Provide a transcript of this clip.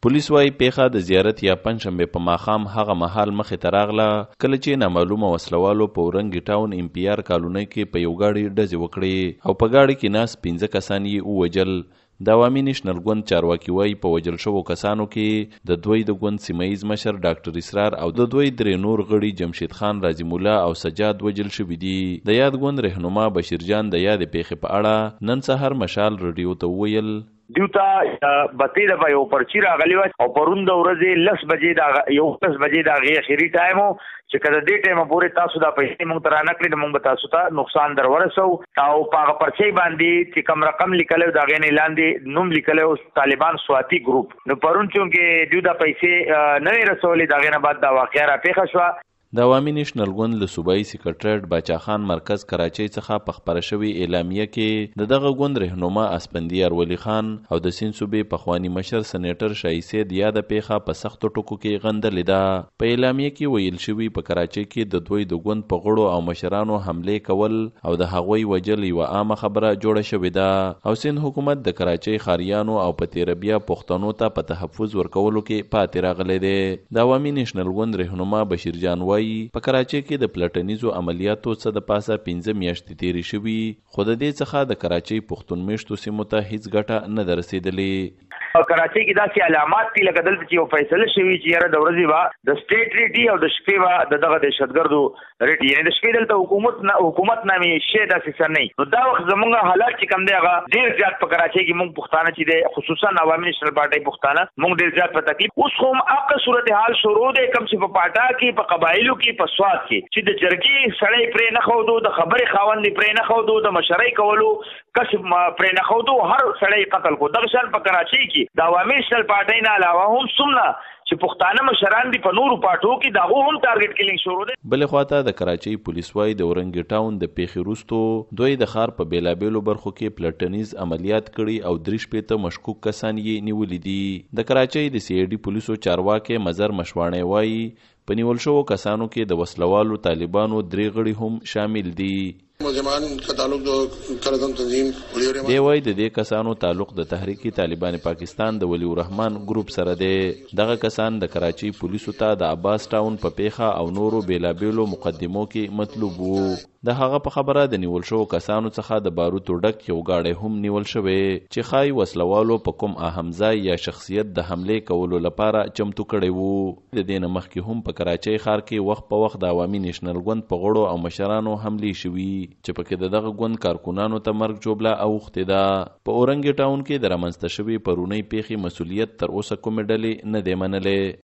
پولیس وايي پیښه د زیارت یا پنجشنبې په ماښام هغه مهال مخې ته راغله کله چې نامعلومه وسلوالو په ورنګي ټاون امپیار کالونۍ کې په یو ګاډي ډزې وکړې او په ګاډي کې ناست 15 کسان یې ووژل. د عوامي نیشنل ګوند چارواکي وايي په وژل شوو کسانو کې د دوی د ګوند سیمهیز مشر ډاکټر اسرار او د دوی درې نور غړي جمشید خان رازم الله او سجاد وژل شوي دي. د یاد ګوند رهنما بشیر جان د یادې پیښې په اړه نن سهار مشال رادیو ته وویل دیوتا بطې د یو پرچی راغلی و او پرون د ورځې 10 بجې د غي اخیری ټایم چې کله دې ټایم پورې تاسو د پیسې مونږ تر نه کړی مونږ تاسو ته نقصان در ورسو او په پرچی باندې چې کم رقم لیکلو دا غي نه لاندې نوم لیکلو طالبان سواتی ګروپ نو پرون چې دیو د پیسې نه رسولې دا غي نه بعد دا واقعیا را پیښه شو. د عوامي نیشنل ګوند له صوبایي سکرټریټ باچا خان مرکز کراچۍ څخه په خپره شوې اعلامیه کې د دغه ګوند رهنما اسپندیار ولی خان او د سیند صوبې پخوانی مشر سېنیټر شاهي سید یاده پیښه په سختو ټکو کې غندلې ده. په اعلامیه کې ویل شوي په کراچۍ کې د دوی د ګوند په غړو او مشرانو حملې کول او د هغوی وژل یوه عامه خبره جوړه شوې ده او سیند حکومت د کراچۍ ښاریانو او په تیره بیا پښتنو ته په تحفظ ورکولو کې پاتې راغلی دی. د عوامي نیشنل ګوند رهنما بشیر جان وايي په کراچۍ کې د پلټنیزو عملیاتو څه د پاسه 15 میاشتې تیرې شوي خو د دې څخه د کراچۍ پښتون میشتو سیمو ته هیڅ ګټه نه ده رسېدلې. کراچۍ کې داسې علامات دي لکه دلته چې یو فیصله شوي چې یاره د ورځې به د سټیټ ریټي او د شپې به دغه دهشتګردو ریټي یعنې د شپې دلته حکومت نامې شی داسې څه نه نو دا وخت زمونږ حالات چې کم دی هغه ډېر زیات په کراچۍ کې مونږ پښتانه چې دی خصوصا عوامي نیشنل پارټۍ پښتانه مونږ ډېر زیات په تکلیف اوس خو هم هغه صورتحال شروع دی کم چې په پاټا کې په قبایلو کې په سواد کې چې د جرګې سړی پرې نه ښودو د خبرې خاوند پرې نه ښودو د مشرۍ کولو کس پرې نه ښودو هر سړی قتل کو دغه شان په کراچۍ کې د عوامي نیشنل پارټۍ نه علاوه هم څومره چې پښتانه مشران دي په نورو پاټو کې دغه هم ټارګټ کیلینګ شروع دی. بلې خواته د کراچۍ پولیس وايي د ورنګي ټاون د پیښې وروسته دوی د ښار په بیلابیلو برخو کې پلټنیز عملیات کړي او 3 مشکوک کسان یې نیولي دي. د کراچۍ د سی آی ډي پولیسو چارواکي مظهر مشواڼي وايي په نیول شوو کسانو کې د وسلوالو طالبانو 3 غړي هم شامل دي. دی وايي د دې کسانو تعلق د تحریک طالبان پاکستان د ولی الرحمن ګروپ سره دی. دغه کسان د کراچۍ پولیسو ته د عباس ټاون په پیښه او نورو بیلابیلو مقدمو کې مطلوب وو. د هغه په خبره د نیول شوو کسانو څخه د باروتو ډک یو گاډی هم نیول شوی چې ښایي وسلوالو په کوم اهم ځای یا شخصیت د حملې کولو لپاره چمتو کړی وو. د دې نه مخکې هم په کراچۍ ښار کې وخت په وخت د عوامي نیشنل ګوند په غړو او مشرانو حملې شوي چې پکې د دغه ګوند کارکونانو ته مرګ جوړه اوښتې ده. په اورنګي ټاون کې د رامنځته شوي پرونۍ پیښې مسؤلیت تر اوسه کومې ډلې نه دی منلې.